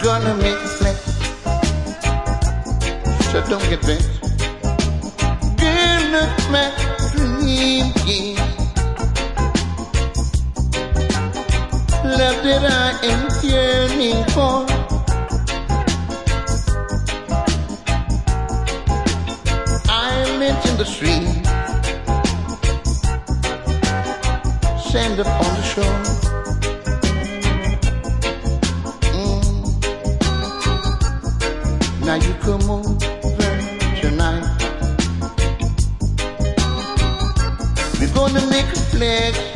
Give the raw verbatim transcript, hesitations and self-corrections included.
gonna make a flex. So don't get vexed. Girl, look my dream game. Love that I am yearning for. I mentioned the stream, sand upon the shore. Mm. Now you come over tonight. We're gonna make a flex.